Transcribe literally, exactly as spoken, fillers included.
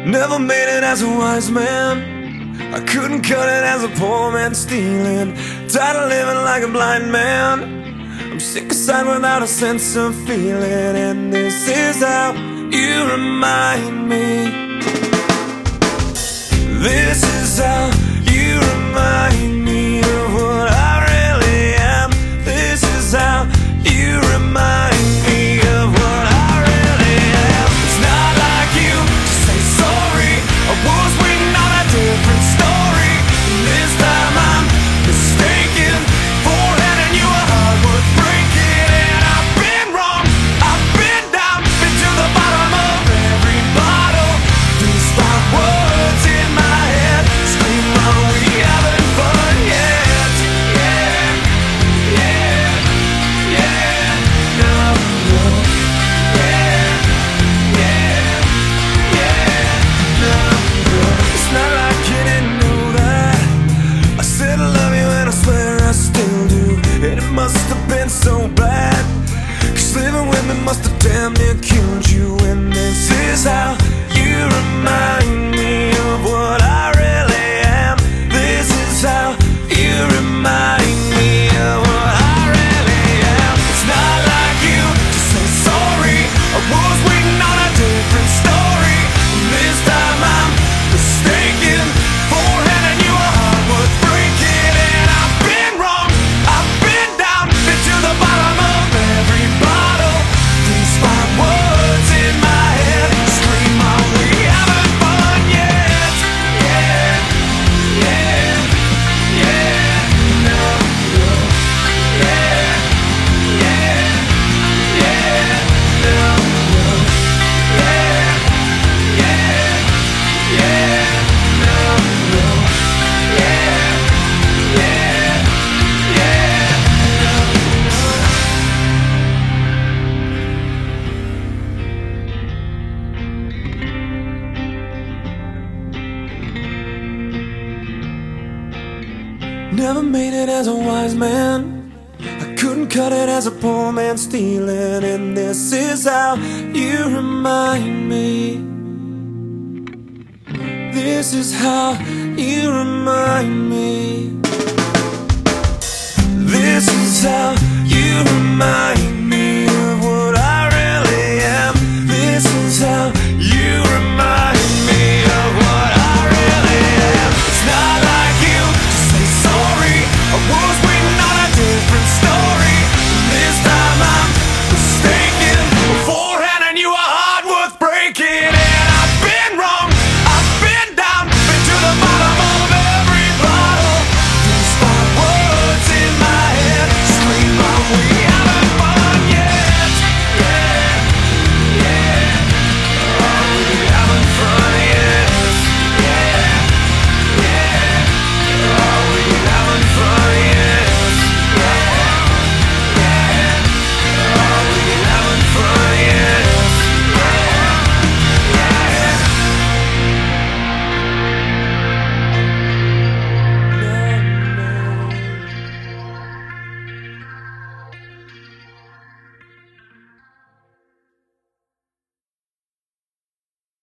Never made it as a wise man. I couldn't cut it as a poor man stealing. Tired of living like a blind man. I'm sick aside without a sense of feeling. And this is how you remind me. This is how you remind me of what I really am. This is how you remind me of what I really am. It's not like you to say sorry. I was waiting on a different story. And this time I'm mistaken for handing you a heart worth breaking. And I've been wrong, I've been down, been to the bottom of every bottle. These five words in my head scream, are we having fun yet? Yeah, yeah, yeah, no, no. Yeah, yeah, yeah, no, no. It's not like you didn't know that I said I love you and I swear I still do. And it must have been so bad, 'cause living with me must have damn near killed you. And this is how you remind me of what I really am. This is how you remind me of what I really am. It's not like you to say sorry. I was waiting on a different story. And this time I'm mistaken for handing you a heart worth breaking. And I've been wrong, I've been down, been to the bottom of every bottle. These five words in my head scream, are we having fun yet? Yeah, yeah, yeah, no, no. Yeah, yeah, yeah, no, no. Yeah, yeah, yeah, no, no. Yeah, yeah, yeah, no, no. Never made it as a wise man. I couldn't cut it as a poor man stealing. And this is how you remind me. This is how you remind me. This is how you remind me.